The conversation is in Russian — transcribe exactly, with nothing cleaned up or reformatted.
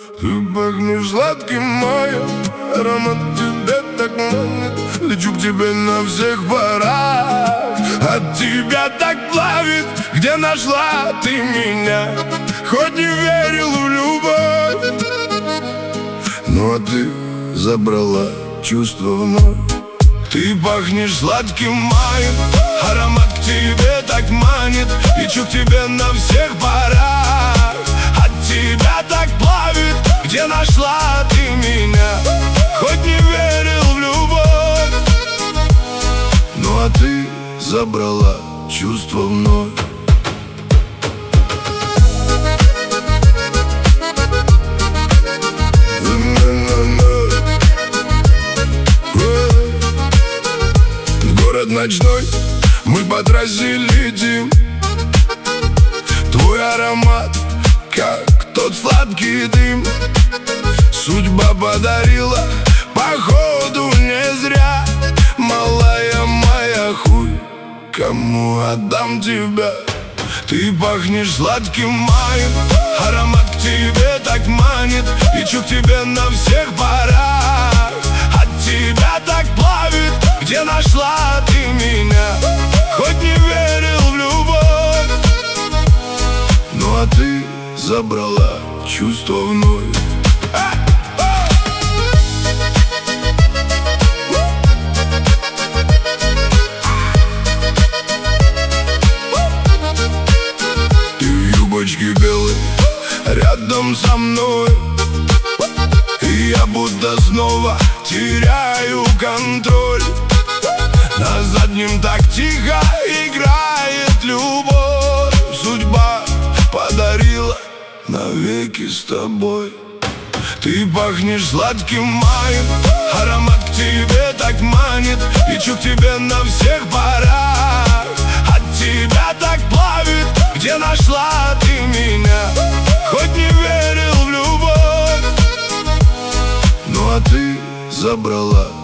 Ты пахнешь сладким маем, аромат тебя так манит. Лечу к тебе на всех парах. От тебя так плавит, где нашла ты меня. Хоть не верил в любовь, но ты забрала чувства вновь. Ты пахнешь сладким маем, аромат к тебе так манит. Лечу к тебе на всех парах. От тебя так плавит, где нашла ты меня. Хоть не верил в любовь, ну а ты забрала чувства вновь. Город ночной, мы по трассе летим. Твой аромат, как тот сладкий дым. Судьба подарила, походу не зря. Малая моя хуй, кому отдам тебя? Ты пахнешь сладким маем, аромат к тебе так манит. Лечу к тебе на всех парах. От тебя так плавит, где нашла ты меня. Хоть не верил в любовь, ну а ты забрала чувства вновь. Ты в юбочке белой, рядом со мной, и я будто снова теряю контроль. На заднем так тихо играет любовь. Судьба подарила навеки с тобой. Ты пахнешь сладким маем, аромат к тебе так манит. Лечу к тебе на всех парах. От тебя так плавит, где нашла ты меня. Хоть не верил в любовь, ну а ты забрала